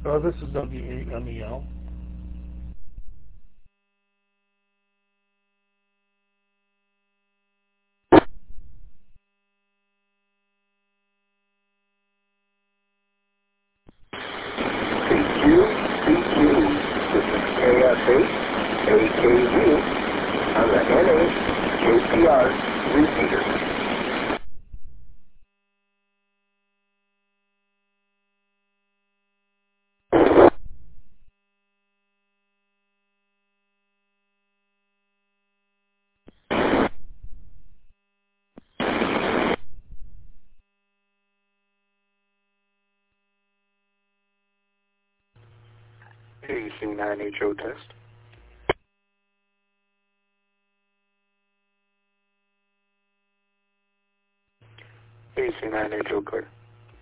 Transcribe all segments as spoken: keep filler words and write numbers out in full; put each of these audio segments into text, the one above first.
Uh, this is W eight M E L. C Q, C Q, this is K S eight, A K U, on the N H J P R repeater. A C nine H O test. A C nine H O clear.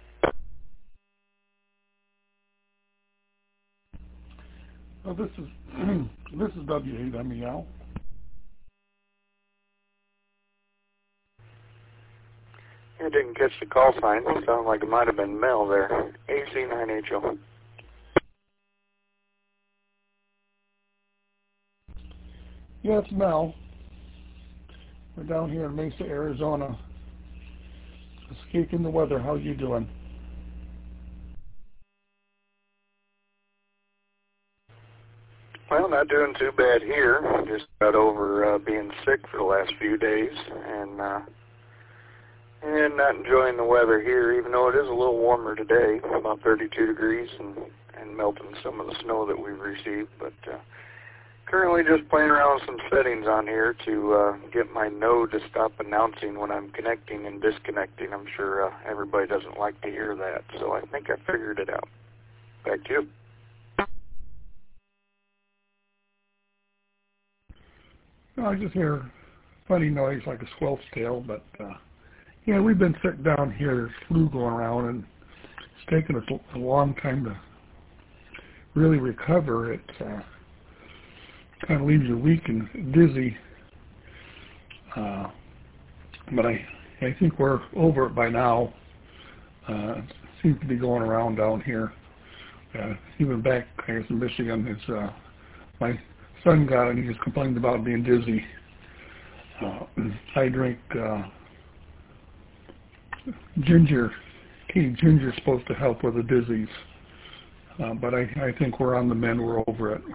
Uh, this is this is W eight M E L. I didn't catch the call sign. It sounded like it might have been Mel there. A C nine H O. Yeah, it's Mel. We're down here in Mesa, Arizona. Escaping the weather. How you doing? Well, not doing too bad here. Just got over uh, being sick for the last few days, and uh, and not enjoying the weather here. Even though it is a little warmer today, about thirty-two degrees, and and melting some of the snow that we've received. But uh, currently, just playing around with some settings on here to uh, get my node to stop announcing when I'm connecting and disconnecting. I'm sure uh, everybody doesn't like to hear that, so I think I figured it out. Back to you. I just hear a funny noise like a squelch tail, but uh, yeah, we've been sick down here. There's flu going around, and it's taken us a long time to really recover. It uh, kind of leaves you weak and dizzy, uh, but I I think we're over it by now. Uh, it seems to be going around down here. Uh, even back, I guess, in Michigan, it's uh, my son got it and he just complained about being dizzy. Uh, I drink uh, ginger. Tea ginger is supposed to help with the dizzies, uh, but I, I think we're on the mend. We're over it.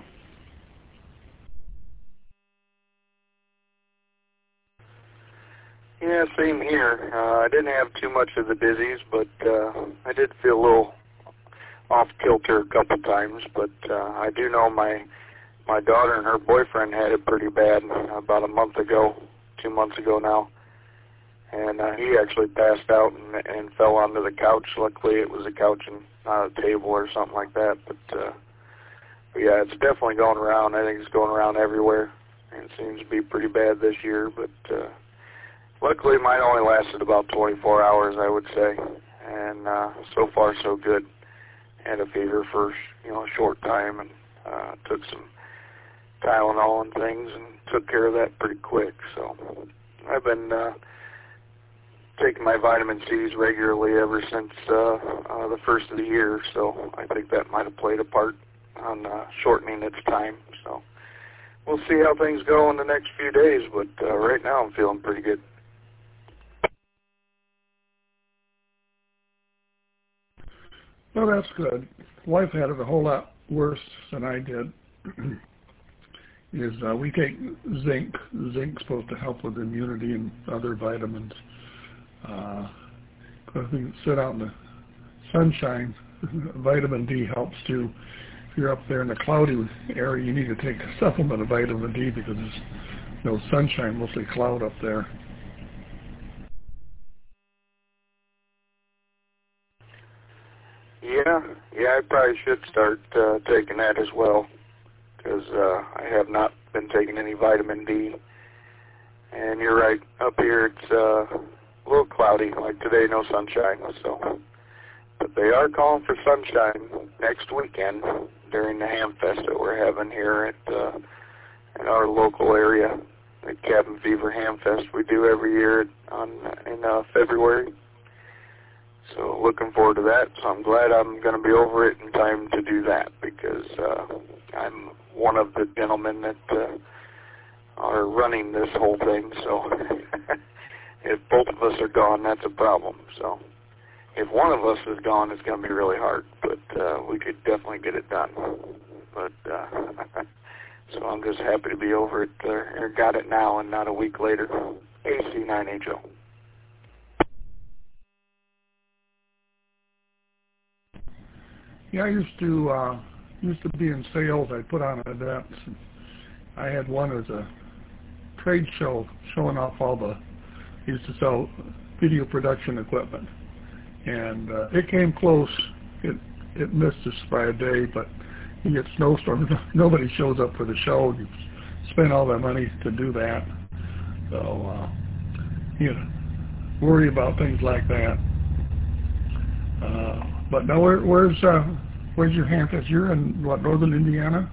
Yeah, same here. Uh, I didn't have too much of the dizzies, but uh, I did feel a little off kilter a couple times. But uh, I do know my my daughter and her boyfriend had it pretty bad about a month ago, two months ago now, and uh, he actually passed out and, and fell onto the couch. Luckily, it was a couch and not a table or something like that. But, uh, but yeah, it's definitely going around. I think it's going around everywhere, and it seems to be pretty bad this year. But uh, luckily, mine only lasted about twenty-four hours, I would say, and uh, so far so good. Had a fever for you know a short time, and uh, took some Tylenol and things, and took care of that pretty quick. So I've been uh, taking my vitamin C's regularly ever since uh, uh, the first of the year. So I think that might have played a part on uh, shortening its time. So we'll see how things go in the next few days. But uh, right now I'm feeling pretty good. Well, that's good. Wife had it a whole lot worse than I did. Is uh, we take zinc. Zinc's supposed to help with immunity and other vitamins. Uh, if you sit out in the sunshine, vitamin D helps too. If you're up there in the cloudy area, you need to take a supplement of vitamin D because there's no sunshine, mostly cloud up there. Yeah, yeah, I probably should start uh, taking that as well, because uh, I have not been taking any vitamin D. And you're right, up here it's uh, a little cloudy, like today, no sunshine. So, but they are calling for sunshine next weekend during the Ham Fest that we're having here at uh, in our local area, the Cabin Fever Ham Fest we do every year on in uh, February. So looking forward to that. So I'm glad I'm going to be over it in time to do that, because uh, I'm one of the gentlemen that uh, are running this whole thing. So if both of us are gone, that's a problem. So if one of us is gone, it's going to be really hard. But uh, we could definitely get it done. But uh, so I'm just happy to be over it, uh, or got it now and not a week later. A C nine H O. Yeah, I used to uh, used to be in sales. I put on events. I had one as a trade show showing off all the. Used to sell video production equipment, and uh, it came close. It it missed us by a day, but you get snowstorms. Nobody shows up for the show. You spend all that money to do that, so uh, you know, worry about things like that. Uh, but now, where, where's uh, where's your Hamfest? You're in what, northern Indiana?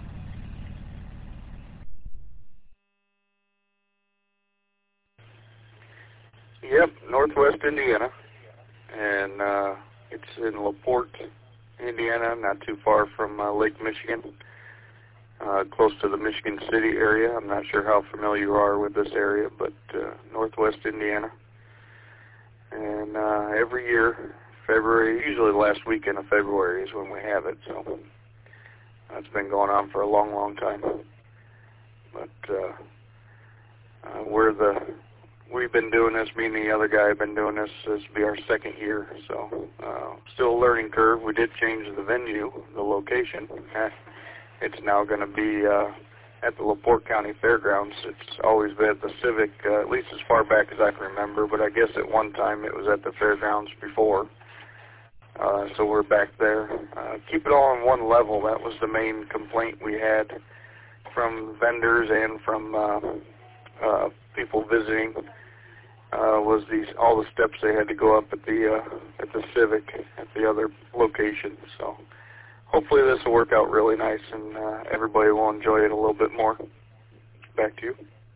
Yep, northwest Indiana, and uh, it's in LaPorte, Indiana, not too far from uh, Lake Michigan, uh, close to the Michigan City area. I'm not sure how familiar you are with this area, but uh, northwest Indiana. And uh, every year, February, usually the last weekend of February is when we have it, so that's been going on for a long, long time. But uh, uh, we're the... We've been doing this, me and the other guy have been doing this. This will be our second year, so uh, still a learning curve. We did change the venue, the location. It's now going to be uh, at the LaPorte County Fairgrounds. It's always been at the Civic, uh, at least as far back as I can remember, but I guess at one time it was at the Fairgrounds before. Uh, so we're back there. Uh, keep it all on one level. That was the main complaint we had from vendors and from uh, uh, people visiting. Uh, was these all the steps they had to go up at the uh, at the Civic at the other location. So hopefully this will work out really nice, and uh, everybody will enjoy it a little bit more. Back to you.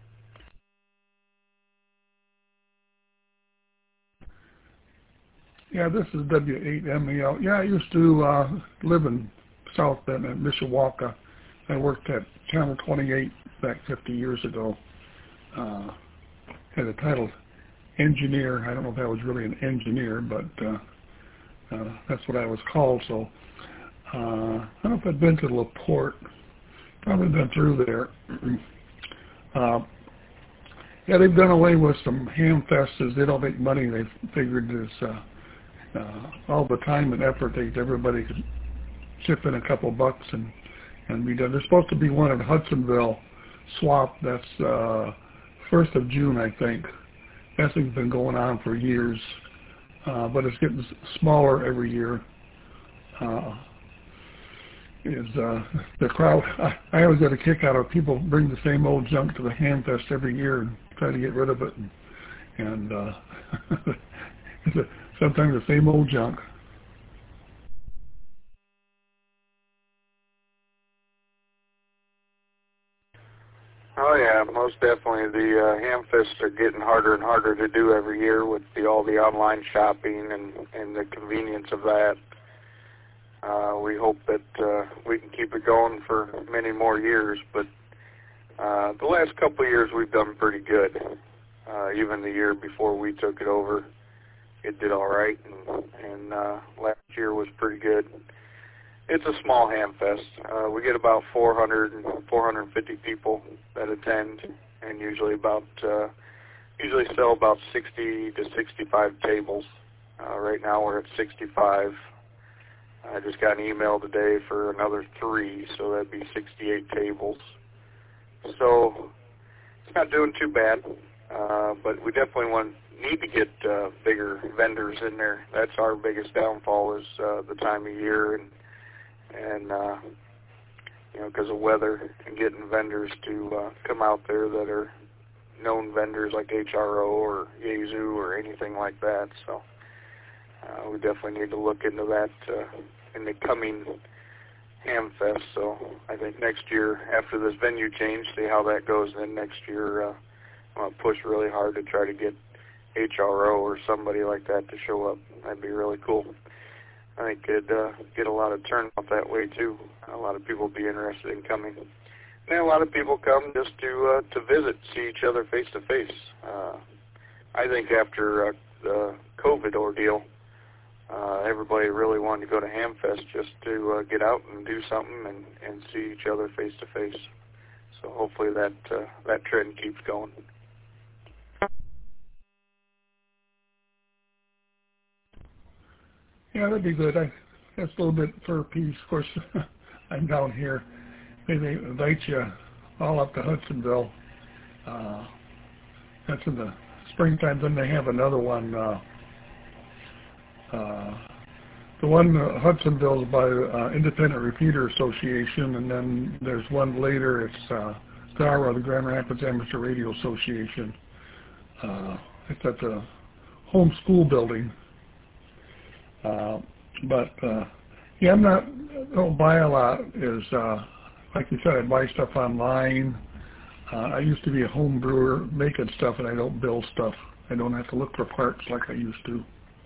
Yeah, this is W eight M E L. Yeah, I used to uh, live in South Bend at Mishawaka. I worked at Channel twenty-eight back fifty years ago. Uh, had a title engineer. I don't know if I was really an engineer, but uh, uh, that's what I was called. So uh, I don't know if I've been to LaPorte. Probably been through there. uh, yeah, they've done away with some ham fests. They don't make money. They figured this uh, uh, all the time and effort that everybody could chip in a couple bucks and and be done. There's supposed to be one in Hudsonville Swap. That's uh, first of June, I think. That thing's been going on for years, uh, but it's getting smaller every year. Uh, is uh, the crowd? I, I always get a kick out of people bring the same old junk to the Hamfest every year and try to get rid of it, and, and uh, it's a, sometimes the same old junk. Oh yeah, most definitely. The uh, Hamfests are getting harder and harder to do every year with the, all the online shopping and, and the convenience of that. Uh, we hope that uh, we can keep it going for many more years, but uh, the last couple of years we've done pretty good. Uh, even the year before we took it over, it did all right, and, and uh, last year was pretty good. It's a small Hamfest. Uh, we get about four hundred, four hundred fifty people that attend, and usually about uh, usually sell about sixty to sixty-five tables. Uh, right now we're at sixty-five. I just got an email today for another three, so that'd be sixty-eight tables. So it's not doing too bad, uh, but we definitely want need to get uh, bigger vendors in there. That's our biggest downfall is uh, the time of year and. And, uh, you know, because of weather and getting vendors to uh, come out there that are known vendors like H R O or Yazoo or anything like that. So uh, we definitely need to look into that uh, in the coming Hamfest. So I think next year, after this venue change, see how that goes. And then next year, uh, I'm going to push really hard to try to get H R O or somebody like that to show up. That'd be really cool. I think it'd uh, get a lot of turnout that way too. A lot of people would be interested in coming. And a lot of people come just to uh, to visit, see each other face to face. Uh, I think after uh, the COVID ordeal, uh, everybody really wanted to go to Hamfest just to uh, get out and do something and, and see each other face to face. So hopefully that uh, that trend keeps going. Yeah, that'd be good. I, that's a little bit for peace. Of course, I'm down here. They, they invite you all up to Hudsonville. Uh, that's in the springtime. Then they have another one. Uh, uh, the one uh, Hudsonville is by uh, Independent Repeater Association, and then there's one later. It's uh, G A R A, the Grand Rapids Amateur Radio Association. Uh, it's at the home school building. Uh, but uh, yeah, I'm not. I don't buy a lot. Is uh, like you said, I buy stuff online. Uh, I used to be a home brewer, making stuff, and I don't build stuff. I don't have to look for parts like I used to.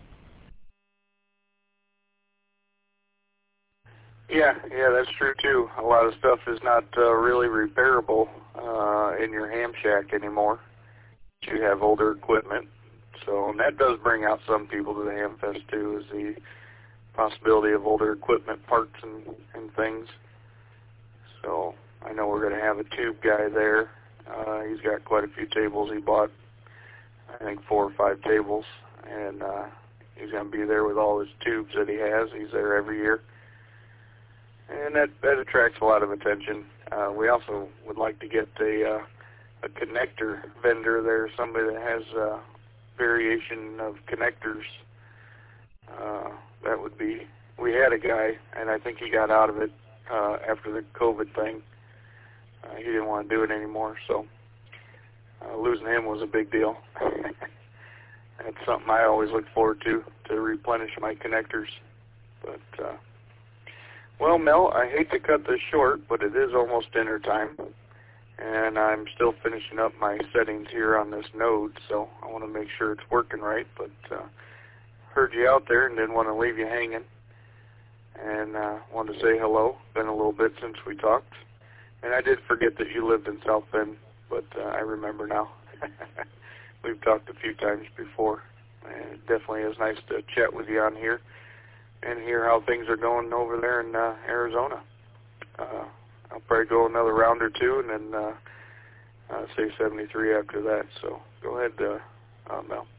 Yeah, yeah, that's true too. A lot of stuff is not uh, really repairable uh, in your ham shack anymore. You have older equipment. So, and that does bring out some people to the Hamfest too, is the possibility of older equipment parts and, and things. So I know we're going to have a tube guy there. Uh, he's got quite a few tables. He bought, I think, four or five tables, and uh, he's going to be there with all his tubes that he has. He's there every year, and that that attracts a lot of attention. Uh, we also would like to get a uh, a connector vendor there, somebody that has uh, variation of connectors. Uh, that would be, we had a guy, and I think he got out of it uh, after the COVID thing. Uh, he didn't want to do it anymore, so uh, losing him was a big deal. That's something I always look forward to, to replenish my connectors. But, uh, well, Mel, I hate to cut this short, but it is almost dinner time. And I'm still finishing up my settings here on this node, so I want to make sure it's working right. But uh, heard you out there and didn't want to leave you hanging. And uh, wanted to say hello. Been a little bit since we talked. And I did forget that you lived in South Bend, but uh, I remember now. We've talked a few times before. And it definitely is nice to chat with you on here and hear how things are going over there in uh, Arizona. Uh, I'll probably go another round or two and then uh, uh, say seventy-three after that. So go ahead, uh, uh, Mel.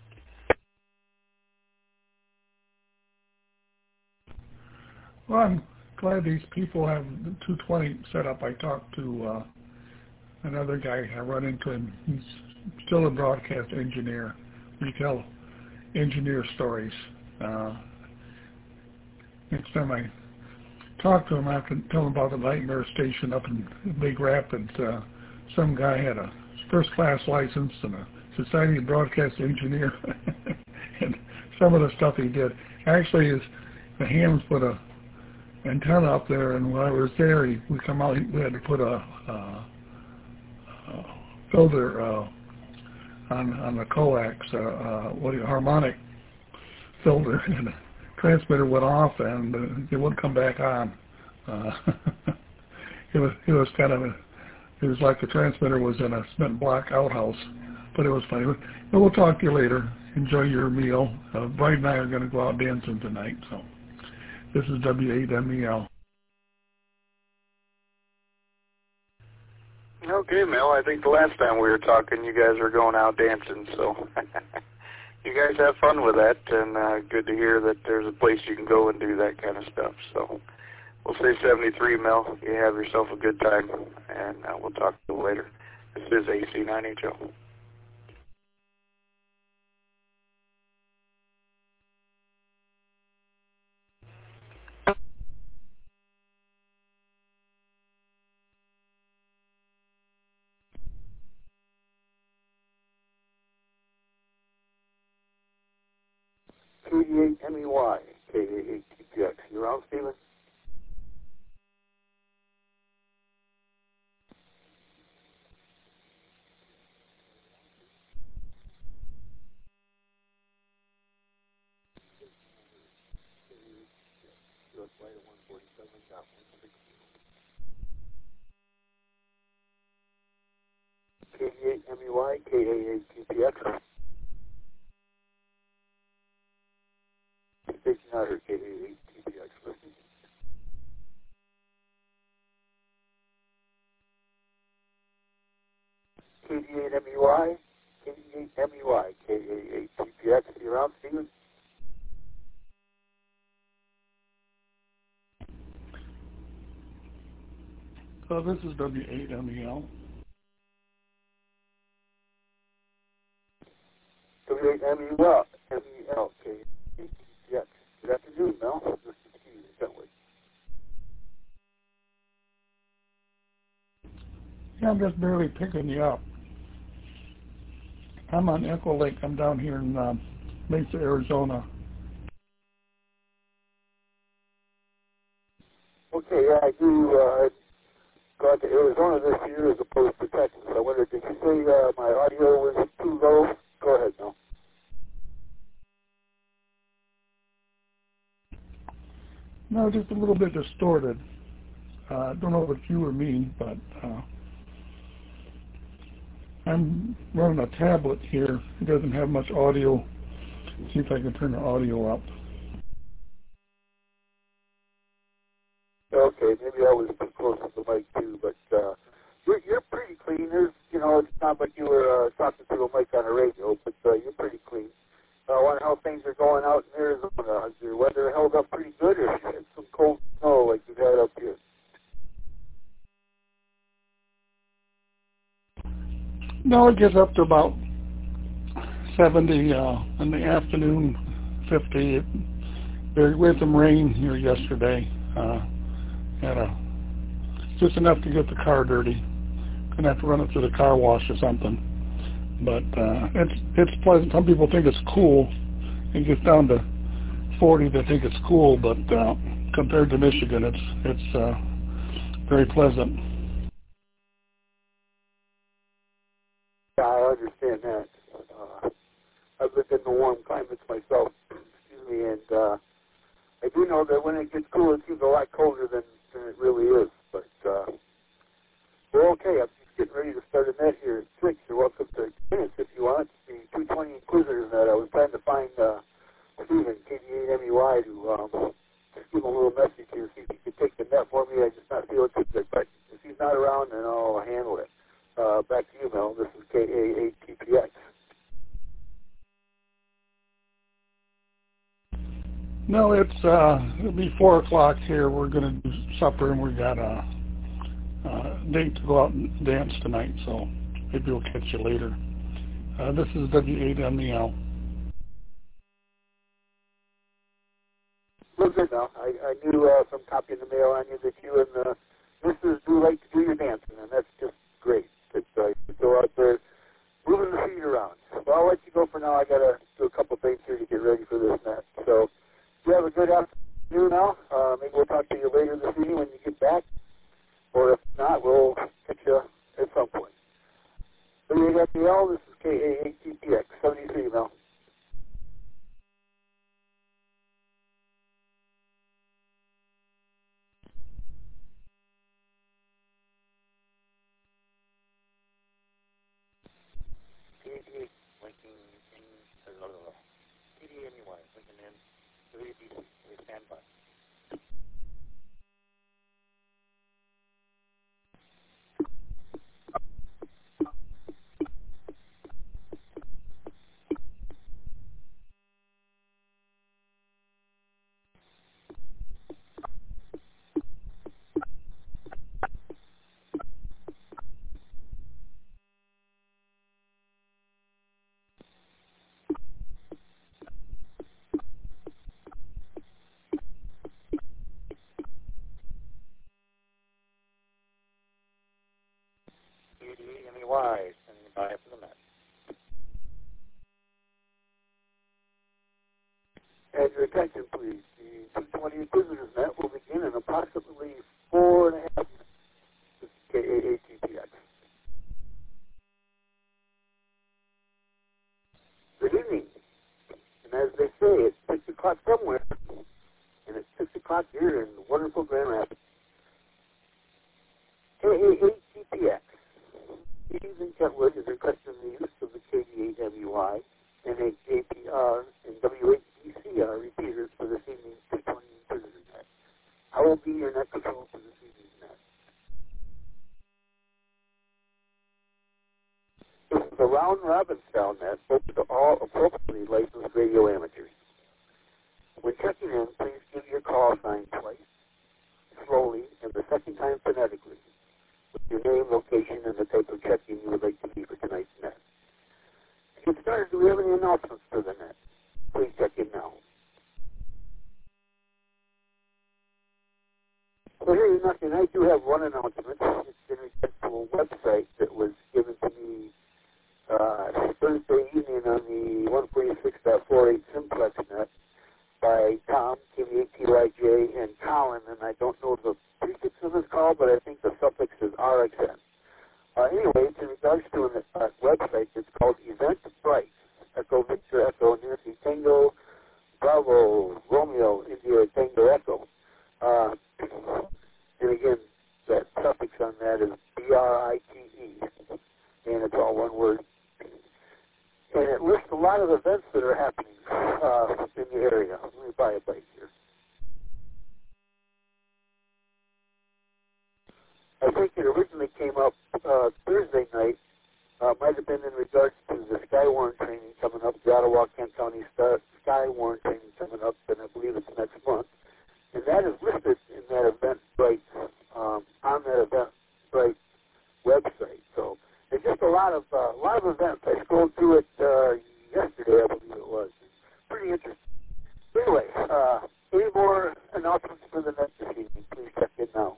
Well, I'm glad these people have the two twenty set up. I talked to uh, another guy. I run into him. He's still a broadcast engineer. We tell engineer stories. Uh, next time I talk to him, I have to tell him about the Nightmare Station up in Big Rapids. Uh, some guy had a first-class license and a Society of Broadcast Engineer, and some of the stuff he did. Actually, his, the hams put a antenna up there, and when I was there, he, we come out. We had to put a, a, a filter uh, on on the coax, uh, uh, what do you, harmonic filter, and the transmitter went off, and uh, it wouldn't come back on. Uh, it was it was kind of a, it was like the transmitter was in a cement block outhouse, but it was funny. But we'll talk to you later. Enjoy your meal. Uh, Brian and I are going to go out dancing tonight, so. This is W eight M E L. Okay, Mel, I think the last time we were talking, you guys were going out dancing, so you guys have fun with that, and uh, good to hear that there's a place you can go and do that kind of stuff. So we'll say seventy-three, Mel. You have yourself a good time, and uh, we'll talk to you later. This is A C nine H O. two E eight M E Y, K A H T X. You around, Steven? K D eight M E Y, K A eight T P X. Station Otter, K A eight T P X. Listening. K D eight M E Y, K D eight M E Y, K A eight T P X. You around, Steven? So this is W eight M E L. W eight M E L, M E L, K A eight T P X. Good afternoon, Mel. This is Steve, Bentley. Yeah, I'm just barely picking you up. I'm on Echo Lake. I'm down here in um, Mesa, Arizona. Okay, yeah, I do. Uh, got to Arizona this year as opposed to Texas. I wonder, did you say uh, my audio was too low? Go ahead, Mel. No, just a little bit distorted. I uh, don't know if it's you or me, but uh, I'm running a tablet here. It doesn't have much audio. See if I can turn the audio up. Okay, maybe I was too close to the mic too, but uh, you're, you're pretty clean. There's, you know, it's not like you were uh, talking to a mic on a radio, but uh, you're pretty clean. I uh, wonder how things are going out in Arizona. Has your weather held up pretty good, or have you had some cold snow like you've had up here? No, it gets up to about seventy uh, in the afternoon, fifty. There we had some rain here yesterday. Uh, had a, just enough to get the car dirty. Gonna have to run it through the car wash or something. But uh, it's it's pleasant. Some people think it's cool. It gets down to forty. They think it's cool, but uh, compared to Michigan, it's it's uh, very pleasant. Yeah, I understand that. Uh, I've lived in the warm climates myself, excuse me, and uh, I do know that when it gets cool, it seems a lot colder than, than it really is. But uh, we're okay. I'm just getting ready to start a net here at six. You're welcome to experience if you want. The two twenty Inquisitor net. I was trying to find uh, Steven, K D eight M E Y, to um, just give him a little message here, see if he could take the net for me. I just not feel too good. But if he's not around, then I'll handle it. Uh, back to you, Mel. This is K A eight T P X. No, it's uh, it'll be four o'clock here. We're gonna do supper, and we got a, a date to go out and dance tonight. So maybe we'll catch you later. Uh, this is W eight M E L. Well, good now. I, I knew uh, from copying the mail on you that you and the missus do like to do your dancing, and that's just great. That uh, you go out there moving the feet around. Well, I'll let you go for now. I got to do a couple things here to get ready for this net. So you have a good afternoon now. Uh, maybe we'll talk to you later this evening when you get back. Or if not, we'll catch you at some point. W eight M E L, this is K A eight T P X, seventy-three now. K D eight, linking in, K D eight M E Y, linking in, W B C, stand by. o'clock here in wonderful Grand Rapids. K A eight G P X. Steve in Kentwood is requesting the use of the K D eight M U I and a J P R and W H D C R repeaters for this evening's two twenty Prisoner Net. I will be your net control for this evening's net. This is a round-robin style net open to all appropriately licensed radio amateurs. When checking in, please give your call sign twice, slowly, and the second time phonetically, with your name, location, and the type of check-in you would like to be for tonight's net. To get started, do we have any announcements for the net? Please check in now. Well, here is nothing. I do have one announcement. It's in regard to a website that was given to me uh, Thursday evening on the one forty-six point forty-eight Simplex net by Tom, K V A T Y J, and Colin, and I don't know the prefix of this call, but I think the suffix is R X N. Uh, anyway, it's in regards to a uh, website that's called Eventbrite. Echo Victor Echo Nancy Tango Bravo Romeo India Tango Echo. Uh, and again, that suffix on that is B R I T E, and it's all one word. And it lists a lot of events that are happening uh, in the area. Let me buy a bite here. I think it originally came up uh, Thursday night. Uh, might have been in regards to the Skywarn training coming up, the Ottawa, Kent County Star, Skywarn training coming up, and I believe it's next month. And that is listed in that Eventbrite, um, on that Eventbrite website. So there's just a lot of uh, a lot of events. I scrolled through it uh, yesterday, I believe it was. Pretty interesting. Anyway, uh, any more announcements for the net this evening? Please check in now.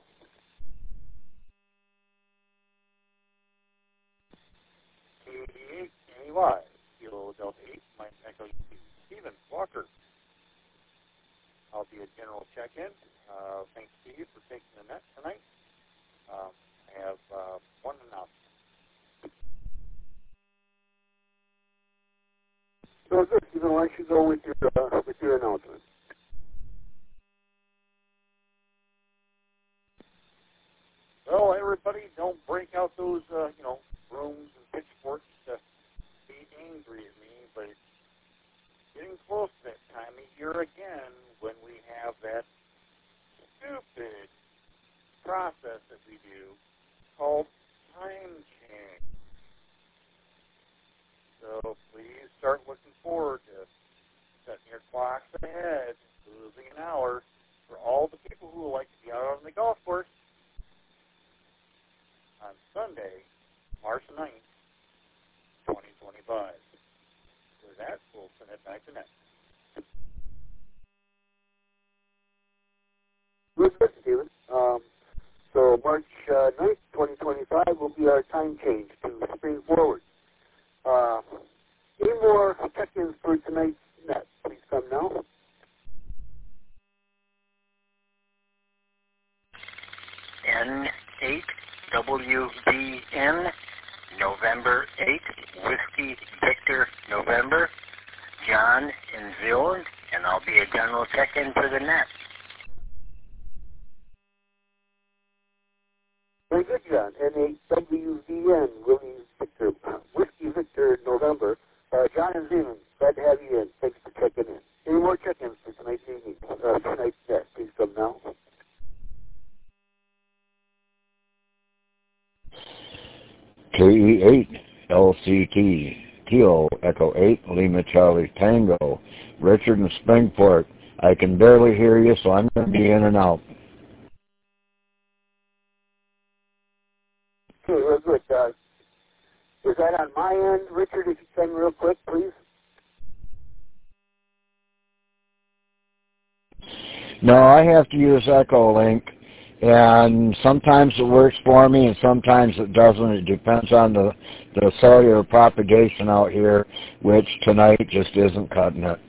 K D eight M U I, Kilo Delta eight, Mike Echo Stephen Walker. I'll be a general check-in. Uh, thanks, Steve, for taking the net tonight. Um, I have uh, one announcement. So good. You know, why don't you go with your uh, with your announcement? Well, everybody, don't break out those uh, you know brooms and pitchforks to be angry at me, but it's getting close to that time of year again when we have that stupid process that we do called time change. So please start looking forward to setting your clocks ahead, losing an hour for all the people who would like to be out on the golf course on Sunday, March ninth, twenty twenty-five. With that, we'll send it back to Net. Good, Stephen. Um, so March uh, ninth, twenty twenty-five will be our time change to spring forward. Uh, any more check-ins for tonight's net? Please come now. N eight W D N, November eighth, Whiskey Victor November, John in Zealand, and I'll be a general check-in for the net. Very good, John. N eight W D N, Willie Victor, Whiskey Victor November. Uh, John in Zealand, glad to have you in. Thanks for checking in. Any more check-ins for tonight's evening? Uh, tonight's net, please come now. K E eight L C T, Kilo Echo eight, Lima Charlie Tango, Richard in Springport. I can barely hear you, so I'm going to be in and out. Okay, real good. Uh, is that on my end, Richard, if you can real quick, please? No, I have to use Echolink, and sometimes it works for me and sometimes it doesn't. It depends on the, the cellular propagation out here, which tonight just isn't cutting it.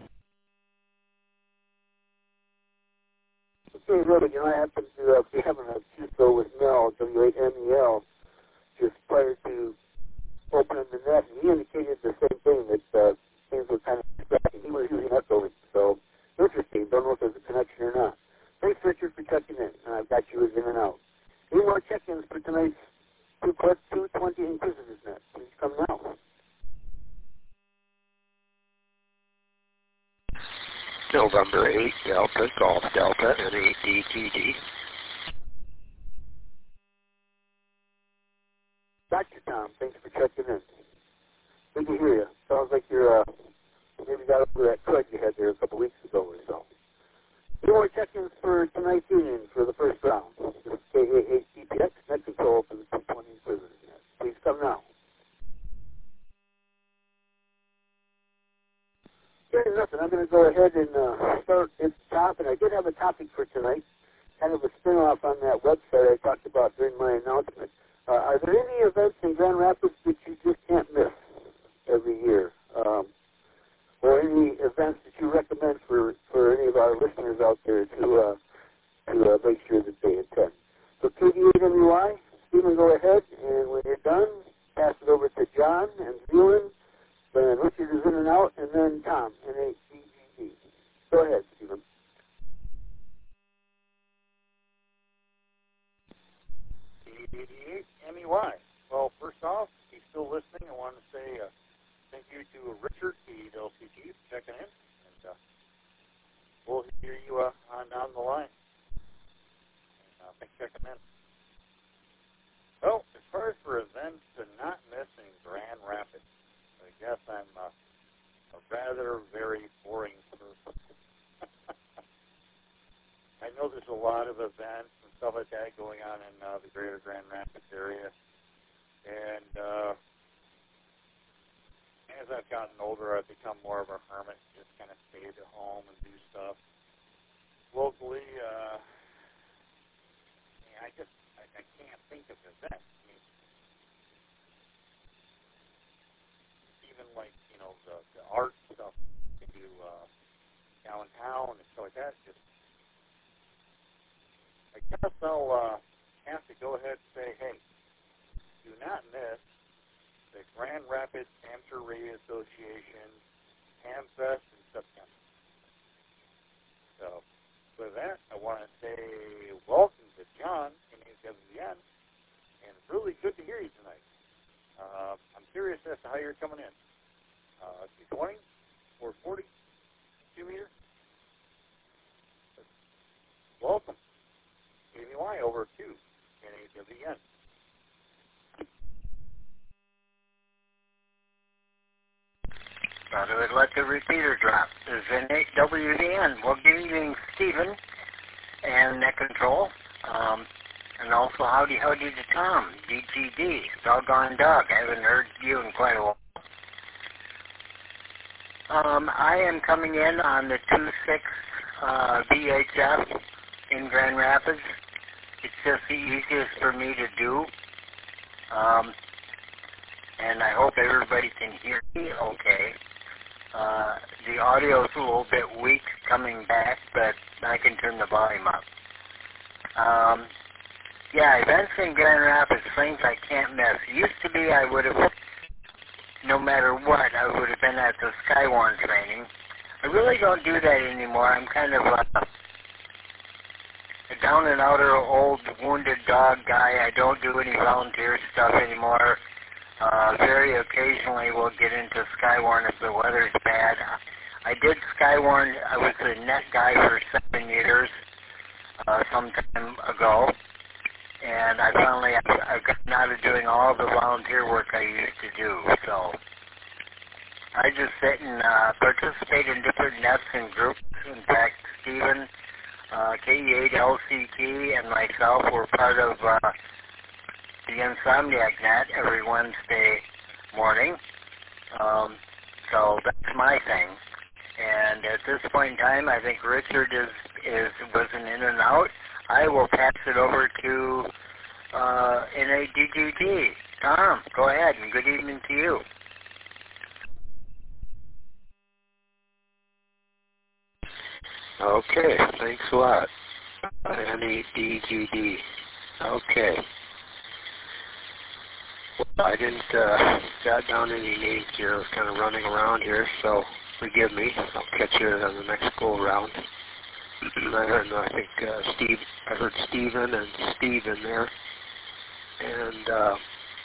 Okay, really, you know, I happen to uh, be having a Q-So with Mel, W eight M E L, just prior to opening the net, and he indicated the same thing, that uh, things were kind of distracting. He was using Echolink, so interesting. Don't know if there's a connection or not. Thanks, Richard, for checking in. Uh, I've got you in and out. Any more check-ins for tonight's two twenty Inquisitors Net? Please come now. November eighth, Delta, Golf Delta, N eight D T D. Doctor Tom, thanks for checking in. Good to hear you. Sounds like you're, uh, maybe got over that crud you had there a couple weeks ago or so. Any more check-ins for tonight's evening for the first round? This is K A eight D P X, net control for the two twenty Inquisitors Net. Please come now. Here's nothing. I'm going to go ahead and uh, start at the top, and I did have a topic for tonight, kind of a spin-off on that website I talked about during my announcement. Uh, are there any events in Grand Rapids that you just can't miss every year? Um, or any events that you recommend for, for any of our listeners out there to uh, to uh, make sure that they attend? So K D eight M U I, Stephen, go ahead, and when you're done, pass it over to John and Zealand. Then Richard is in and out, and then Tom, N eight D G D. Go ahead, Stephen. K D eight M U I. Well, first off, if he's still listening, I want to say uh, thank you to Richard, the L C T, for checking in. And uh, we'll hear you uh, on down the line. And, uh, thanks for checking in. Well, as far as for events to not miss in Grand Rapids, I guess I'm uh, a rather very boring person. I know there's a lot of events and stuff like that going on in uh, the greater Grand Rapids area. And uh, as I've gotten older, I've become more of a hermit, just kind of stay at home and do stuff. Locally, uh, I just I, I can't think of events. I mean, even like, you know, the, the art stuff they do uh, downtown and stuff like that. Just, I guess I'll uh, have to go ahead and say, hey, do not miss the Grand Rapids Amateur Radio Association Hamfest in September. So, with that, I want to say welcome to John in A W N, and really good to hear you tonight. Uh, I'm curious as to how you're coming in. Uh, two twenty, four forty, two meter. Welcome. K V Y over to N A W N. Thought I would let the repeater drop. This is N eight W D N. Well, good evening, Stephen, and Net Control. Um, and also, howdy, howdy to Tom, D G D, Doggone Dog. I haven't heard you in quite a while. Um, I am coming in on the two six uh, V H F in Grand Rapids. It's just the easiest for me to do. Um, and I hope everybody can hear me okay. Uh, the audio is a little bit weak coming back, but I can turn the volume up. Um, yeah, events in Grand Rapids, things I can't miss. Used to be I would have, no matter what, I would have been at the Skywarn training. I really don't do that anymore. I'm kind of a, a down and outer old wounded dog guy. I don't do any volunteer stuff anymore. Uh, very occasionally we'll get into Skywarn if the weather's bad. I did Skywarn, I was a net guy for seven years, uh, some time ago, and I finally, I've gotten out of doing all the volunteer work I used to do, so I just sit and uh, participate in different nets and groups. In fact, Stephen, uh, K E eight L C T, and myself were part of uh, the Insomniac Net every Wednesday morning. Um, so that's my thing. And at this point in time, I think Richard is is was an in and out. I will pass it over to uh, N A D G D. Tom, go ahead, and good evening to you. Okay, thanks a lot. N eight D G D. Okay. Well, I didn't uh, jot down any names here. I was kind of running around here, so forgive me. I'll catch you on the next go-around. I don't know. I think uh, Steve. I heard Steven and Steve in there, and uh,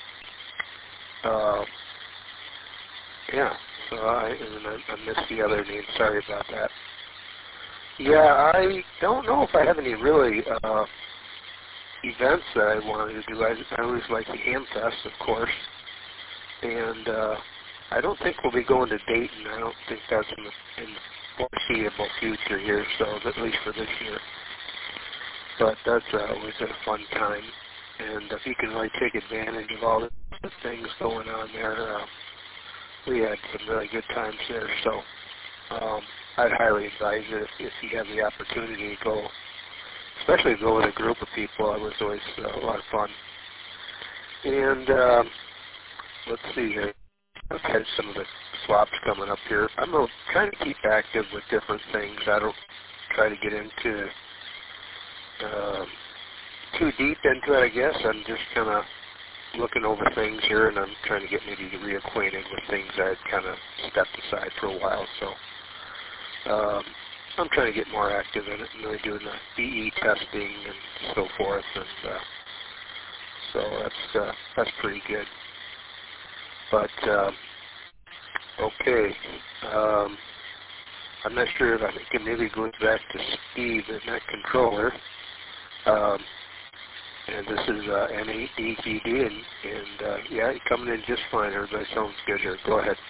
uh, yeah. So I and I, I missed the other name. Sorry about that. Yeah, I don't know if I have any really uh, events that I wanted to do. I, I always like the Hamfest, of course, and uh, I don't think we'll be going to Dayton. I don't think that's in the, in the foreseeable future here, so at least for this year. But that's uh, always a fun time, and if you can really take advantage of all the things going on there, uh, we had some really good times there. So um, I'd highly advise it if, if you have the opportunity to go, especially go with a group of people. It was always uh, a lot of fun. And um, let's see here. I've had some of the swaps coming up here. I'm uh, trying to keep active with different things. I don't try to get into uh, too deep into it, I guess. I'm just kind of looking over things here, and I'm trying to get maybe reacquainted with things I had kind of stepped aside for a while. So um, I'm trying to get more active in it and really doing the B E testing and so forth. And uh, so that's uh, that's pretty good. But um, okay, um, I'm not sure if I can maybe go back to Steve in that controller. Um, and this is uh, N eight D G D, and, and uh, yeah, you're coming in just fine. Everybody sounds good here. Go ahead.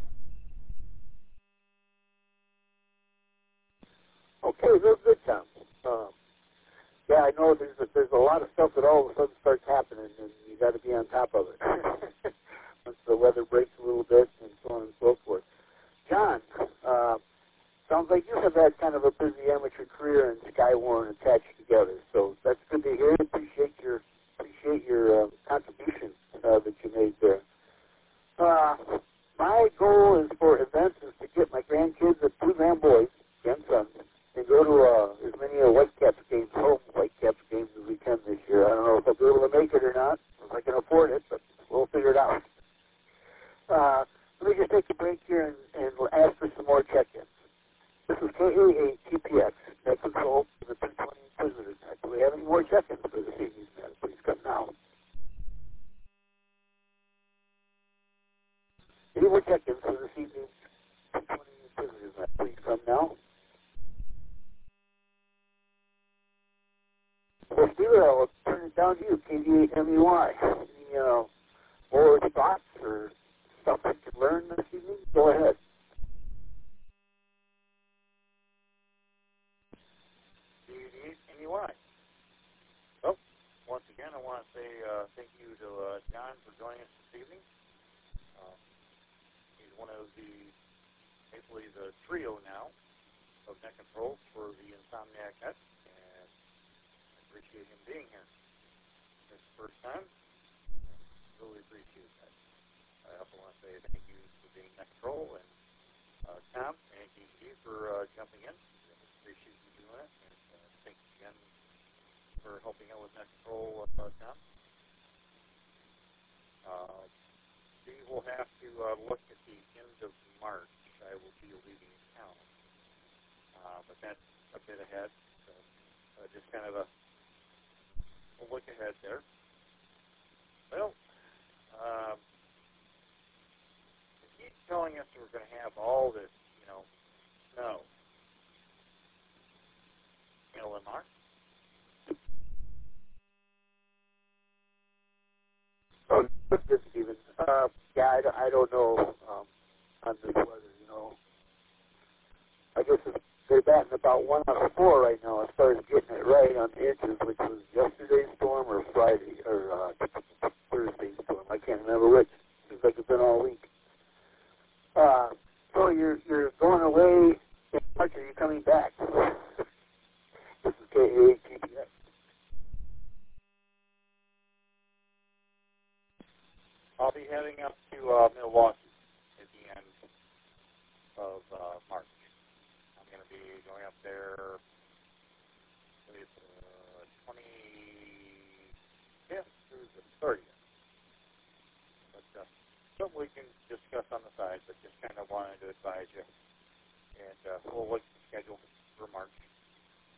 Okay, real good, Tom. Um, yeah, I know there's a, there's a lot of stuff that all of a sudden starts happening, and you got to be on top of it once the weather breaks a little bit, and so on and so forth. John, uh, sounds like you have had kind of a busy amateur career and Skywarn attached together, so that's good to hear. Appreciate your appreciate your um, contribution uh, that you made there. Uh, my goal is for events is to get my grandkids, the two grandboys, grandsons, and go to uh, as many uh, Whitecaps games, home Whitecaps games as we can this year. I don't know if I'll be able to make it or not, if I can afford it, but we'll figure it out. Uh, let me just take a break here and, and ask for some more check-ins. This is K A eight T P X, net control for the two twenty Inquisitors. Do we have any more check-ins for this evening? Please come now. Any more check-ins for this evening's two twenty Inquisitors? Please come now. Well, Stephen, I'll turn it down to you, K D eight M E Y. Any uh, more thoughts or stuff that you learned this evening? Go ahead. Anyway, well, once again, I want to say uh, thank you to uh, John for joining us this evening. Uh, he's one of the, basically the trio now of net controls for the Insomniac Net, and I appreciate him being here. This is the first time. Really appreciate that. I also want to say thank you for being net control, and uh, Tom and T C for uh, jumping in. I appreciate you doing it. And, uh, thanks again for helping out with net control, uh, Tom. Uh, we will have to uh, look at the end of March. I will be leaving town, uh, but that's a bit ahead. So uh, just kind of a, a look ahead there. Well, um, they keep telling us we're going to have all this, you know, snow. L M R. Oh, good, Stephen. Uh, yeah, I, don't- I don't know um, on this weather, you know. I guess it's, they're batting about one out of four right now as far as getting it right on the inches, which was yesterday's storm or Friday, or uh, Thursday's storm. I can't remember which. Seems like it's been all week. Uh, so you're you're going away in March, or are you coming back? This is K A T P X. I'll be heading up to uh, Milwaukee at the end of uh, March. I'm going to be going up there with uh, twenty-fifth through the thirtieth. But uh, something we can discuss on the side, but just kind of wanted to advise you. And uh, we'll look at the schedule for March.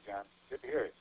John. Good to hear it.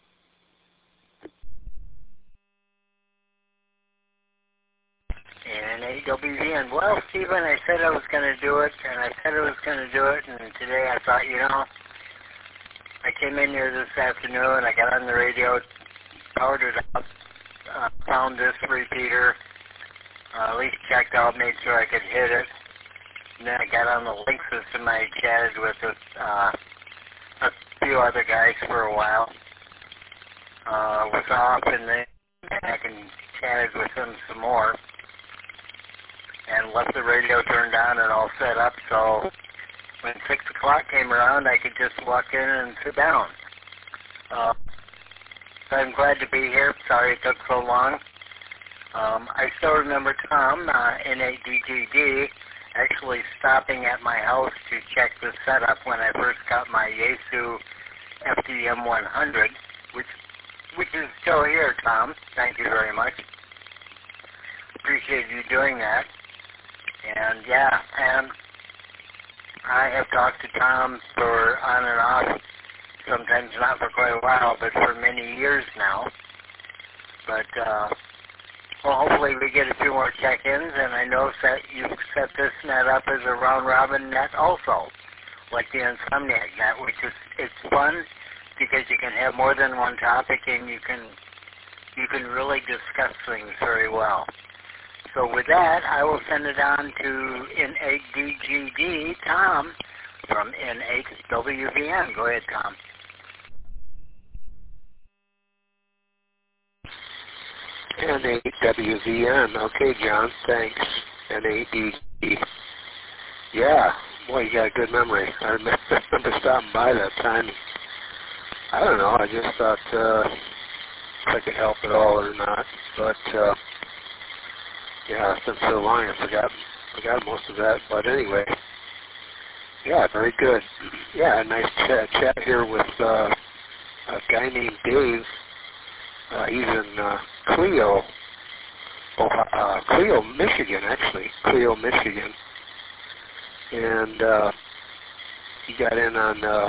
And A W V N. Well, Stephen, I said I was going to do it, and I said I was going to do it, and today I thought, you know, I came in here this afternoon, I got on the radio, powered it up, uh, found this repeater, uh, at least checked out, made sure I could hit it, and then I got on the link system. I chatted with uh, a few other guys for a while, uh, was off, and then back and chatted with them some more, and left the radio turned on and all set up, so when six o'clock came around, I could just walk in and sit down. Uh, so I'm glad to be here. Sorry it took so long. Um, I still remember Tom, uh, N A D G D, actually stopping at my house to check the setup when I first got my Yaesu F D M one hundred, which, which is still here, Tom. Thank you very much. Appreciate you doing that. And, yeah, and I have talked to Tom for on and off, sometimes not for quite a while, but for many years now. But, uh, well, hopefully we get a few more check-ins, and I know that you've set this net up as a round-robin net also, like the Insomniac net, which is it's fun because you can have more than one topic, and you can you can really discuss things very well. So with that, I will send it on to N A D G D, Tom, from N H W V N. Go ahead, Tom. N A W V N. Okay, John, thanks. N A D G. Yeah, boy, you got a good memory. I remember, remember stopping by that time. I don't know, I just thought uh, if I could help at all or not. But, uh, yeah, it's been so long, I forgot, forgot most of that. But anyway, yeah, very good. Yeah, a nice chat, chat here with uh, a guy named Dave. Uh, he's in uh, Clio, Ohio, uh, Clio, Michigan, actually, Clio, Michigan. And uh, he got in on, uh,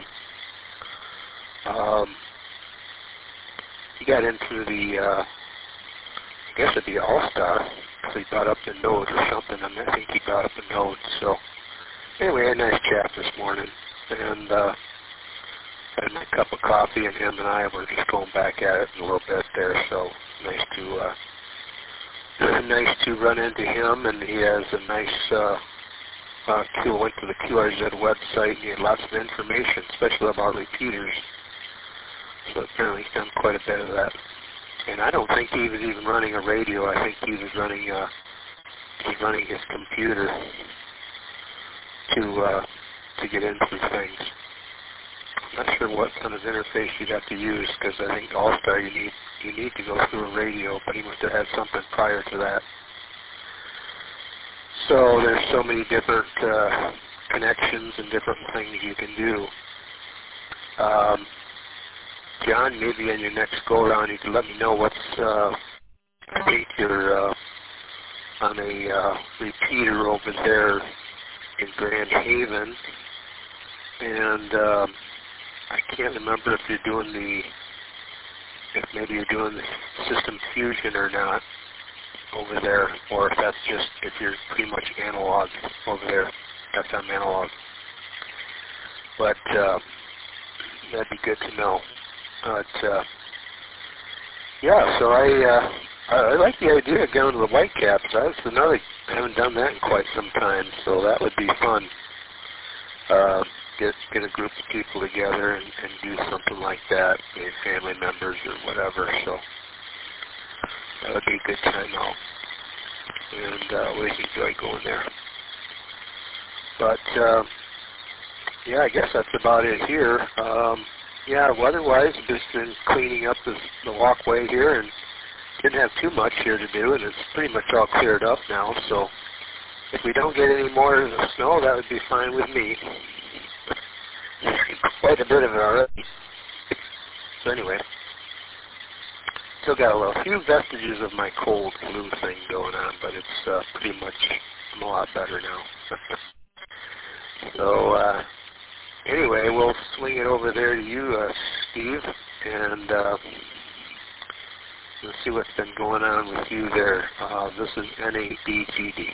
um, he got into the, uh, I guess it'd be All-Star. So he brought up the nodes or something, and I think he brought up the nodes. So anyway, a nice chat this morning, and uh, had my cup of coffee, and him and I were just going back at it a little bit there. So nice to uh, nice to run into him, and he has a nice uh, uh, Q, went to the Q R Z website, and he had lots of information, especially about repeaters. So apparently he's done quite a bit of that. And I don't think he was even running a radio. I think he was running uh, he's running his computer to uh, to get into things. I'm not sure what kind of interface you'd have to use, because I think All-Star you need you need to go through a radio, but he must have had something prior to that. So there's so many different uh, connections and different things you can do. Um, John, maybe in your next go-around you can let me know what's, uh, I think you're uh, on a uh, repeater over there in Grand Haven, and um, I can't remember if you're doing the, if maybe you're doing the system fusion or not over there, or if that's just, if you're pretty much analog over there, F M analog. But uh, that'd be good to know. But, uh, yeah, so I, uh, I like the idea of going to the Whitecaps. That's another, I haven't done that in quite some time, so that would be fun. Uh, get get a group of people together and, and do something like that, maybe family members or whatever, so that would be a good time out. And uh, we enjoy going there. But, uh, yeah, I guess that's about it here. Um, Yeah, weather-wise, just been cleaning up the, the walkway here, and didn't have too much here to do, and it's pretty much all cleared up now, so if we don't get any more of the snow, that would be fine with me. Quite a bit of it already. So anyway, still got a little, few vestiges of my cold flu thing going on, but it's uh, pretty much, I'm a lot better now. So, uh, anyway, we'll swing it over there to you, uh, Steve, and uh, let's see what's been going on with you there. Uh, this is N A D G D.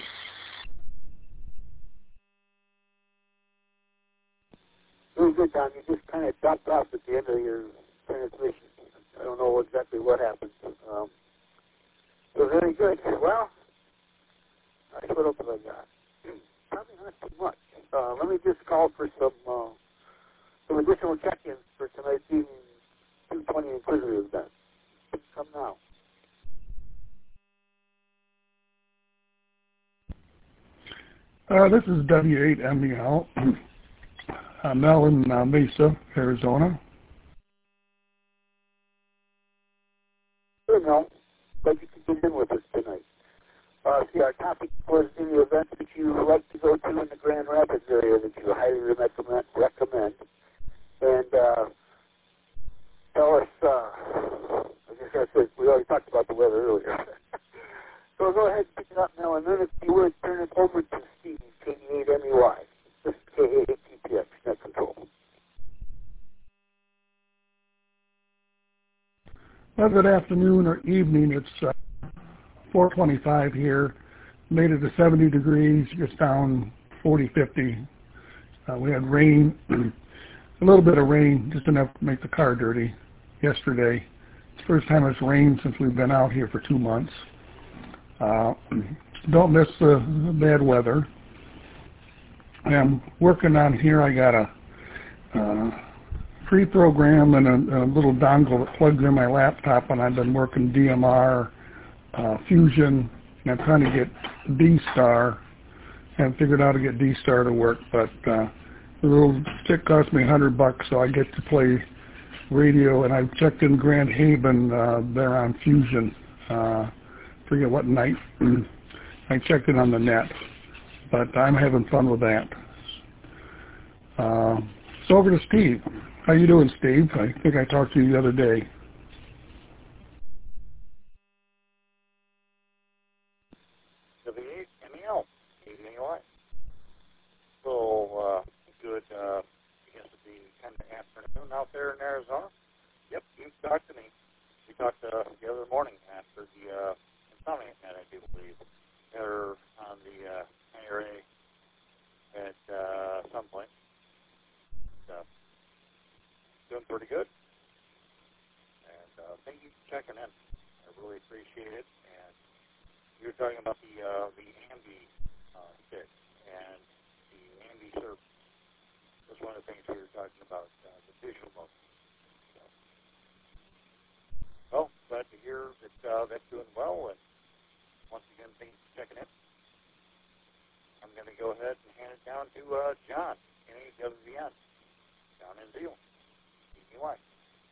Very good, Tom. You just kind of dropped off at the end of your transmission. I don't know exactly what happened. Um, so very good. Well, I what else have I got? Probably not too much. Uh, let me just call for some uh, some additional check-ins for tonight's evening two twenty Inquisitor event. Come now. Uh, this is W eight M E L. Uh, Mel in uh, Mesa, Arizona. Sure, Mel. Glad you could get in with us tonight. Uh, see, our topic was in the events that you like to go to in the Grand Rapids area that you highly recommend. recommend. And uh, tell us, uh, I guess I said, we already talked about the weather earlier. So go ahead and pick it up now, and then if you would, turn it over to Steve, K eight M E Y. This is K eight T P X, Net Control. Well, good afternoon or evening. It's uh, four twenty-five here. Made it to seventy degrees, just down forty, fifty. Uh, we had rain, a little bit of rain, just enough to make the car dirty yesterday. It's the first time it's rained since we've been out here for two months. Uh, don't miss the bad weather. I'm working on here. I got a uh, free program and a, a little dongle that plugs in my laptop, and I've been working D M R, uh, Fusion, and I'm trying to get D-Star. I haven't figured out how to get D-Star to work, but uh, the little stick cost me a hundred bucks, so I get to play radio. And I've checked in Grand Haven. Uh, they're on Fusion. Uh, forget what night. I checked it on the net, but I'm having fun with that. Uh, so over to Steve. How you doing, Steve? I think I talked to you the other day. W eight M E L, K eight M E Y. So, uh, good, uh, I guess it'd be kind of afternoon out there in Arizona. Yep, you talked to me. We talked uh, the other morning after the uh, Insomniac night, I do believe. They're on the uh, I R A at uh, some point. Uh, doing pretty good. And uh, thank you for checking in. I really appreciate it. And you were talking about the uh, the Ambi uh, stick and the Ambi Surf. That's one of the things we were talking about, uh, the visual mode. So, well, glad to hear that uh, that's doing well. And once again, thanks for checking in. I'm going to go ahead and hand it down to uh, John, N A W N. John in Zealand. T V Y.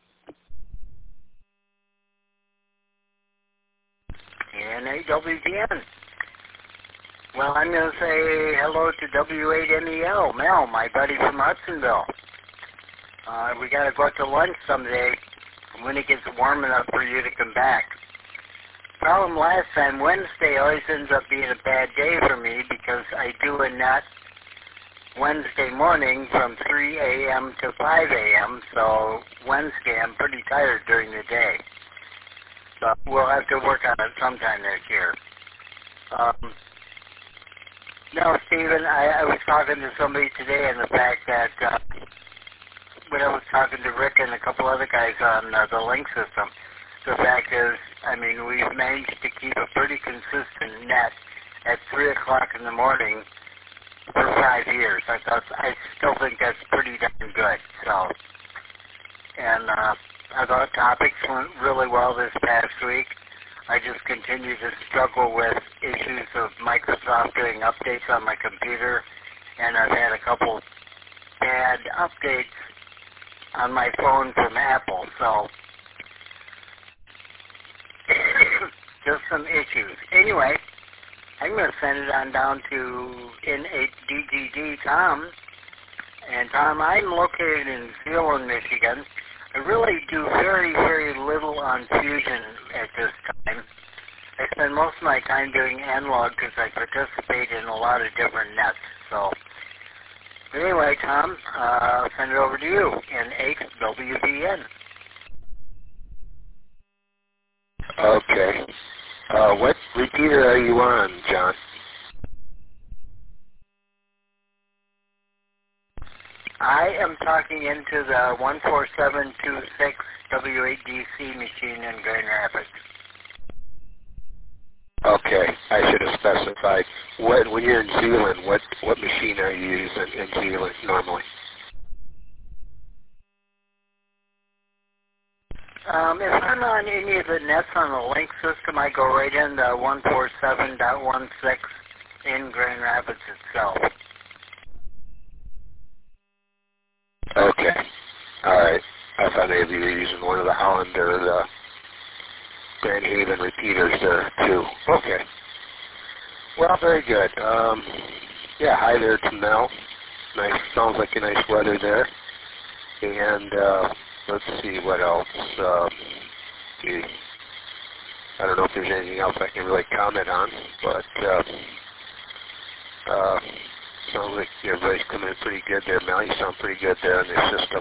N A W G N. Well, I'm going to say hello to W eight M E L, Mel, my buddy from Hudsonville. Uh, we got to go out to lunch someday when it gets warm enough for you to come back. Problem last time, Wednesday always ends up being a bad day for me because I do a net Wednesday morning from three a.m. to five a.m., so Wednesday I'm pretty tired during the day. So we'll have to work on it sometime this year. Um, no, Stephen, I, I was talking to somebody today on the fact that uh, when I was talking to Rick and a couple other guys on uh, the link system, the fact is, I mean, we've managed to keep a pretty consistent net at three o'clock in the morning for five years. I thought, I still think that's pretty damn good. So, and uh, I thought topics went really well this past week. I just continue to struggle with issues of Microsoft doing updates on my computer, and I've had a couple bad updates on my phone from Apple. So, just some issues. Anyway, I'm going to send it on down to N A D G D Tom. And Tom, I'm located in Zeeland, Michigan. I really do very, very little on Fusion at this time. I spend most of my time doing analog because I participate in a lot of different nets. So Anyway, Tom, uh, I'll send it over to you in eight W B N. Okay. Uh, what repeater are you on, John? I am talking into the one four seven two six W eight D C machine in Grand Rapids. Okay, I should have specified. What, when you're in Zealand, what, what machine are you using in Zealand normally? Um, if I'm on any of the nets on the link system, I go right in the one four seven dot one six in Grand Rapids itself. Okay. All right. I thought maybe you were using one of the Holland or the Grand Haven repeaters there, too. Okay. Well, very good. Um, yeah, hi there to Mel. Nice. Sounds like a nice weather there. And uh, let's see what else. Um, gee, I don't know if there's anything else I can really comment on, but uh, uh, sounds like everybody's coming in pretty good there. Mel, you sound pretty good there in the system.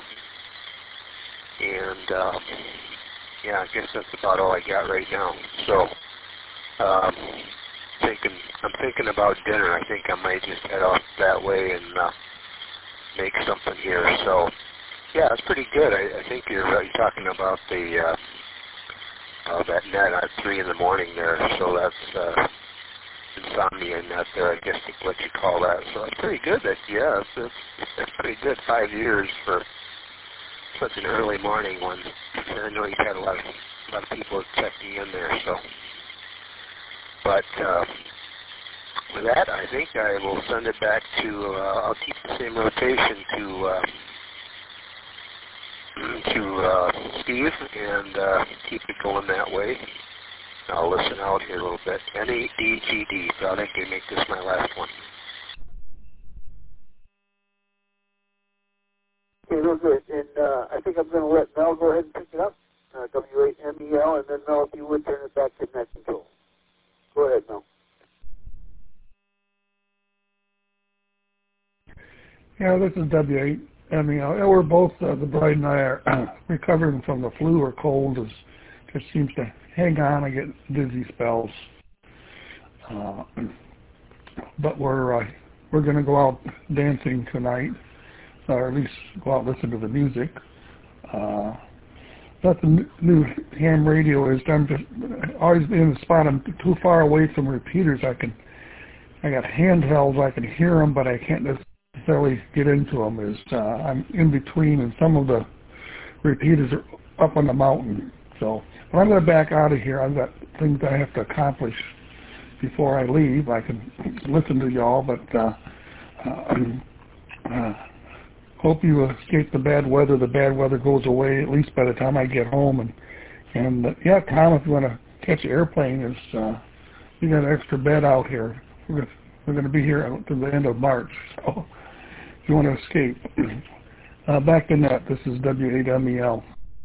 And uh, yeah, I guess that's about all I got right now. So, um, thinking, I'm thinking about dinner. I think I might just head off that way and uh, make something here. So, yeah, that's pretty good. I, I think you're, uh, you're talking about the uh, uh, that net at three in the morning there. So that's uh, insomnia net there, I guess is what you call that. So that's pretty good. That yeah, it's, it's, it's pretty good. Five years for such an early morning one. I know you've had a lot of a lot of people checking in there. So, but uh, with that, I think I will send it back to. Uh, I'll keep the same rotation to uh, to uh, Steve and uh, keep it going that way. I'll listen out here a little bit. N eight D G D. So I think I make this my last one. Okay, real good. And uh, I think I'm going to let Mel go ahead and pick it up, uh, W eight M E L, and then Mel, if you would turn it back to net control. Go ahead, Mel. Yeah, this is W eight M E L. Yeah, we're both, uh, the bride and I are recovering from the flu or cold. It just seems to hang on and get dizzy spells. Uh, but we're uh, we're going to go out dancing tonight, or at least go out and listen to the music. Uh, that's the new ham radio is. I'm just always in the spot. I'm too far away from repeaters. I can, I got handhelds. I can hear them, but I can't necessarily get into them. Is uh, I'm in between, and some of the repeaters are up on the mountain. So, but I'm going to back out of here. I've got things I have to accomplish before I leave. I can listen to y'all, but uh, uh, uh, hope you escape the bad weather. The bad weather goes away at least by the time I get home. And and uh, yeah, Tom, if you want to catch an airplane, is uh, you got an extra bed out here. We're gonna, we're going to be here until the end of March. So if you want to escape, uh, back to net. This is W eight M E L.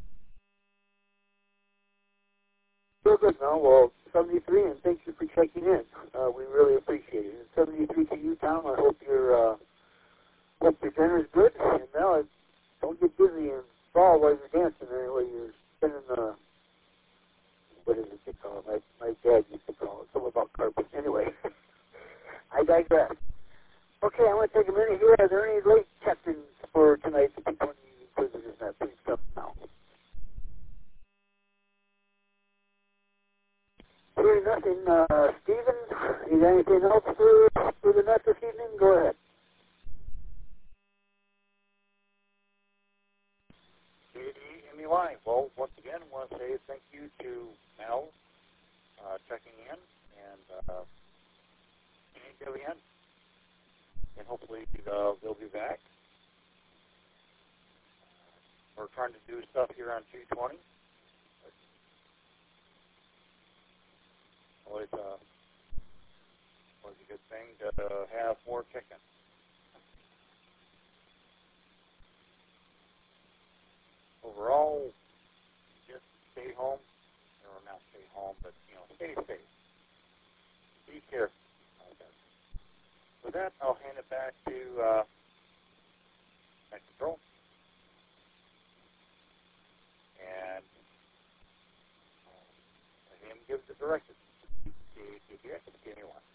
Real good, Mel. Well, seventy-three, and thank you for checking in. Uh, we really appreciate it. And seventy-three to you, Tom. I hope your uh, hope your dinner's good. And Mel, don't get dizzy and fall while you're dancing there, while you're spinning the, what is it they call it? My, my dad used to call it something about carpet. Anyway, I digress. Okay, I want to take a minute here. Are there any late check-ins for tonight that people need to visit that? Please come now. Hearing nothing, uh, Stephen, is there anything else for, for the net this evening? Go ahead. D D M E Y. Well, once again, I want to say thank you to Mel uh, checking in and uh, W N. And hopefully uh, they'll be back. We're trying to do stuff here on two twenty. Always, uh, always a good thing to uh, have more chicken. Overall, just stay home, or not stay home, but you know, stay safe. Be careful. Okay. With that, I'll hand it back to uh, net control. And uh, him gives the directions. If you have to give me one.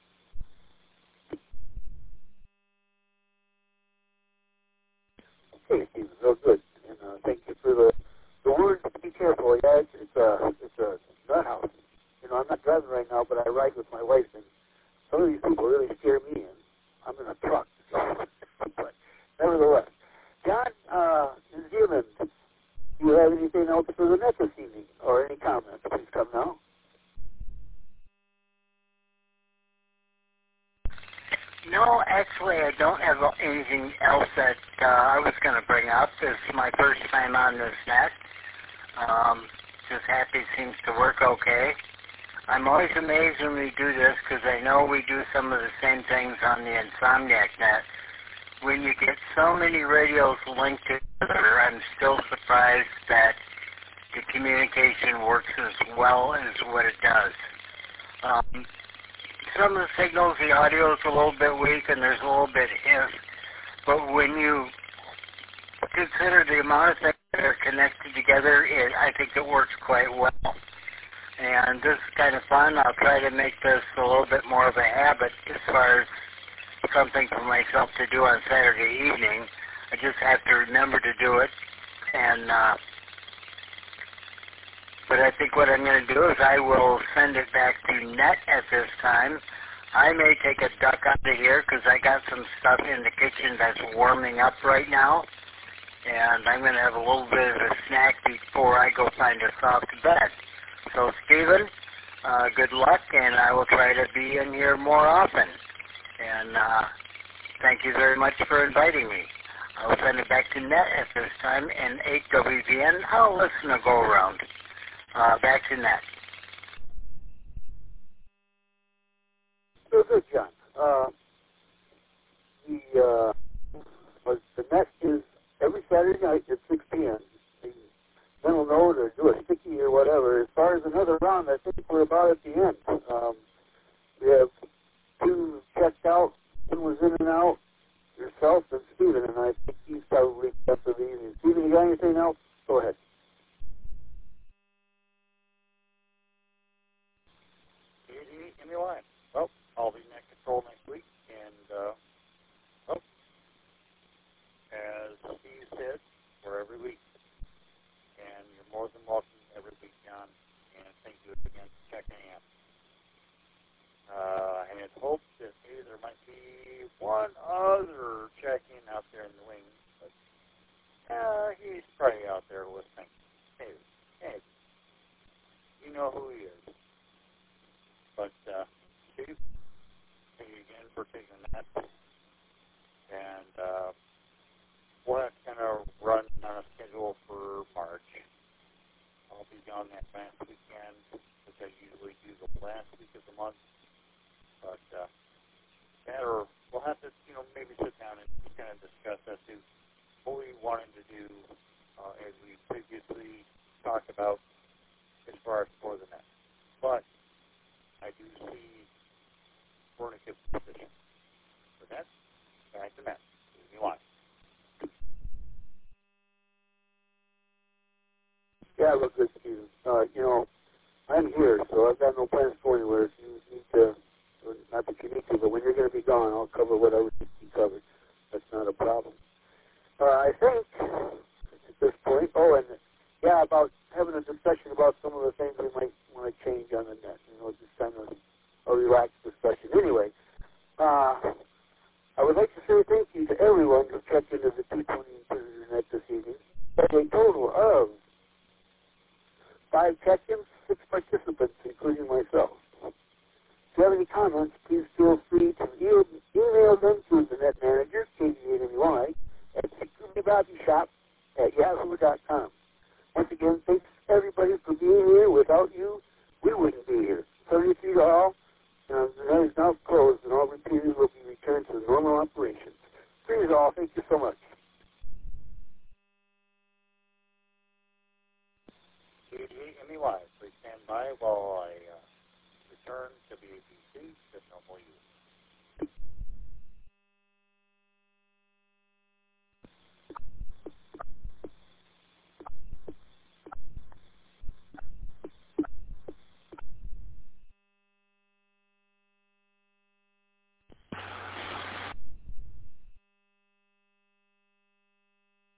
Okay, Steve, real good. And uh, thank you for the, the word. Be careful. Yeah, it's, it's a it's a nut house. You know, I'm not driving right now, but I ride with my wife, and some of these people really scare me. And I'm in a truck. But nevertheless, John, uh, New Zealand, do you have anything else for the net this evening, or any comments? Please come now. No, actually, I don't have anything else that uh, I was going to bring up. This is my first time on this net. Um, just happy it seems to work okay. I'm always amazed when we do this because I know we do some of the same things on the Insomniac net. When you get so many radios linked together, I'm still surprised that the communication works as well as what it does. Um, some of the signals, the audio is a little bit weak and there's a little bit hiss, but when you consider the amount of things that are connected together, it, I think it works quite well. And this is kind of fun. I'll try to make this a little bit more of a habit as far as something for myself to do on Saturday evening. I just have to remember to do it. And uh, but I think what I'm going to do is I will send it back to net at this time. I may take a duck out of here because I got some stuff in the kitchen that's warming up right now. And I'm going to have a little bit of a snack before I go find a soft bed. So, Stephen, uh, good luck, and I will try to be in here more often. And uh, thank you very much for inviting me. I'll send it back to net at this time, and eight W V N, I'll listen to go around. Uh, back to net. So good, John. Uh, the, uh, was, the net is every Saturday night at six p.m. The mental note or do a sticky or whatever. As far as another round, I think we're about at the end. Um, we have two checked out. One was in and out. Yourself and Stephen, and I think he's probably got the easy. Stephen, you got anything else? Go ahead. Easy, give me a line. Well, I'll be net control next week, and uh, well, as Steve said, we're every week, and you're more than welcome every week, John. And thank you again for checking in. Uh, I had hoped that maybe there might be one other check-in out there in the wings, but uh, he's probably out there listening. Maybe, maybe. You know who he is. But, uh, Steve, thank you again for taking that. And uh, we'll have to kind of run on a schedule for March. I'll be gone that last weekend, which I usually do the last week of the month. But uh, that or we'll have to, you know, maybe sit down and just kind of discuss as to what we wanted to do uh, as we previously talked about as far as for the net. But I do see we're in a good position. For that, back to Matt. If you want. Yeah, look good, Stephen. Uh, you know, I'm here, so I've got no plans to go anywhere. If you need to, not that you need to, but when you're going to be gone, I'll cover what I would need to be covered. That's not a problem. Uh, I think, at this point, oh, and yeah, about having a discussion about some of the things we might want to change on the net. You know, just kind of a relaxed discussion. Anyway, uh, I would like to say thank you to everyone who checked into the two twenty Inquisitor Net this evening. That's a total of five check-ins, six participants, including myself. If you have any comments, please feel free to e- email them to the net manager, K D A W I, at security bobby shop at yahoo dot com. Once again, thanks everybody for being here. Without you, we wouldn't be here. thirty-three to all. Uh, the net is now closed, and all repeaters will be returned to normal operations. Please all, thank you so much. K D A M E Y, please stand by while I uh, return to W B C to normal use.